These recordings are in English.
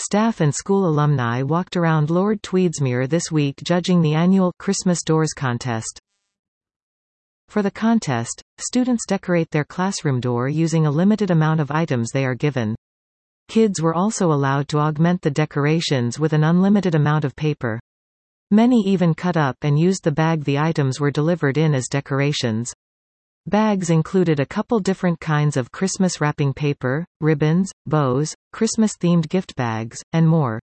Staff and school alumni walked around Lord Tweedsmuir this week judging the annual Christmas Doors contest. For the contest, students decorate their classroom door using a limited amount of items they are given. Kids were also allowed to augment the decorations with an unlimited amount of paper. Many even cut up and used the bag the items were delivered in as decorations. Bags included a couple different kinds of Christmas wrapping paper, ribbons, bows, Christmas-themed gift bags, and more.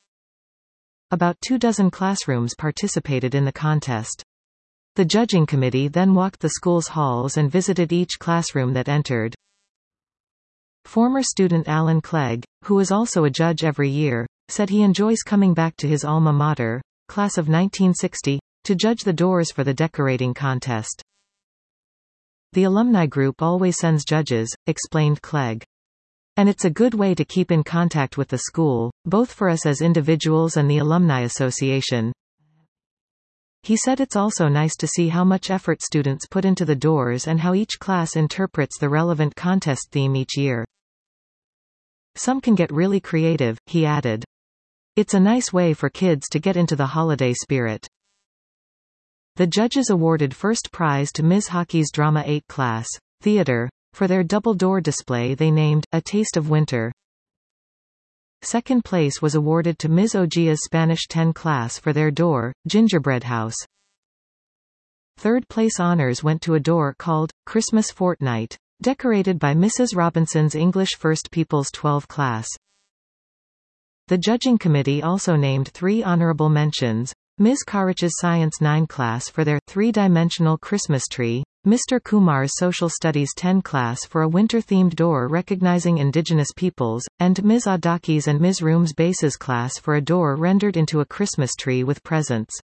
About 24 classrooms participated in the contest. The judging committee then walked the school's halls and visited each classroom that entered. Former student Alan Clegg, who is also a judge every year, said he enjoys coming back to his alma mater, class of 1960, to judge the doors for the decorating contest. The alumni group always sends judges, explained Clegg. And it's a good way to keep in contact with the school, both for us as individuals and the Alumni Association. He said it's also nice to see how much effort students put into the doors and how each class interprets the relevant contest theme each year. Some can get really creative, he added. It's a nice way for kids to get into the holiday spirit. The judges awarded first prize to Ms. Hockey's Drama 8 class, Theatre, for their double door display they named, A Taste of Winter. Second place was awarded to Ms. Ogia's Spanish 10 class for their door, Gingerbread House. Third place honors went to a door called, Christmas Fortnight, decorated by Mrs. Robinson's English First People's 12 class. The judging committee also named 3 honorable mentions, Ms. Karich's Science 9 class for their three-dimensional Christmas tree, Mr. Kumar's Social Studies 10 class for a winter-themed door recognizing indigenous peoples, and Ms. Adaki's and Ms. Room's Bases class for a door rendered into a Christmas tree with presents.